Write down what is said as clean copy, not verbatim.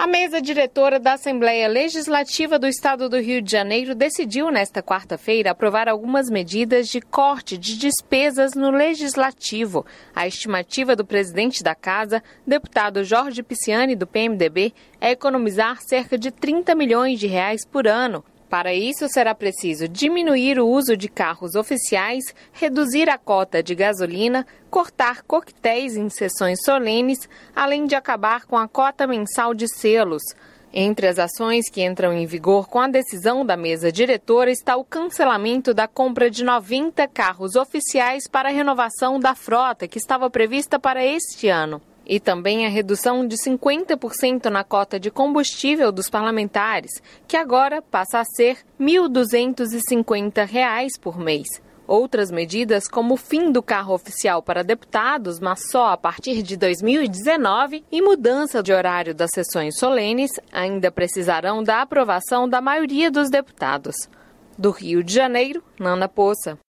A mesa diretora da Assembleia Legislativa do Estado do Rio de Janeiro decidiu nesta quarta-feira aprovar algumas medidas de corte de despesas no Legislativo. A estimativa do presidente da Casa, deputado Jorge Pisciani, do PMDB, é economizar cerca de 30 milhões de reais por ano. Para isso, será preciso diminuir o uso de carros oficiais, reduzir a cota de gasolina, cortar coquetéis em sessões solenes, além de acabar com a cota mensal de selos. Entre as ações que entram em vigor com a decisão da mesa diretora está o cancelamento da compra de 90 carros oficiais para a renovação da frota, que estava prevista para este ano. E também a redução de 50% na cota de combustível dos parlamentares, que agora passa a ser R$ 1.250 por mês. Outras medidas, como o fim do carro oficial para deputados, mas só a partir de 2019, e mudança de horário das sessões solenes, ainda precisarão da aprovação da maioria dos deputados. Do Rio de Janeiro, Nana Poça.